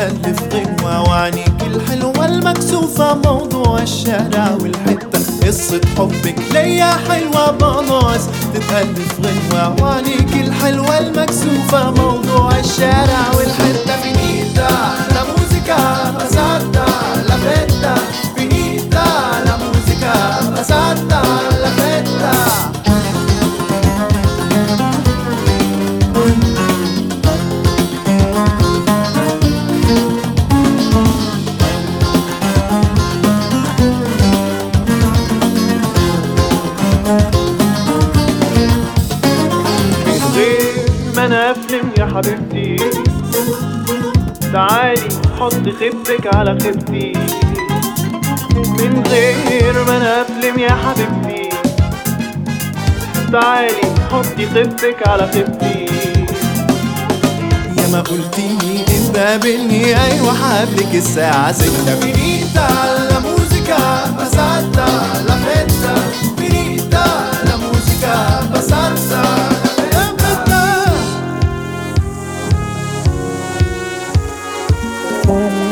تتألف غنوة، وعنيك الحلوة المكسوفة موضوع الشارع والحتة، قصة حبك ليا حلوة بونوس تتألف غنوة، وعنيك الحلوة المكسوفة موضوع الشارع والحتة. فينيتا لا موسيقى بساتا لا فيتا، فينيتا لا موسيقى بساتا لا فيتا. ما انا افلم يا حبيبتي، تعالي حطي خيبتك على خيبتي. من غير ما انا افلم يا حبيبتي، تعالي حطي خيبتك على خيبتي. يا ما قلتيلي انت قابلني، ايوه حقابلك الساعة 6. فينيتا لا موسيقى بساتا لا فيتا، فينيتا لا موسيقى بساتا لا فيتا.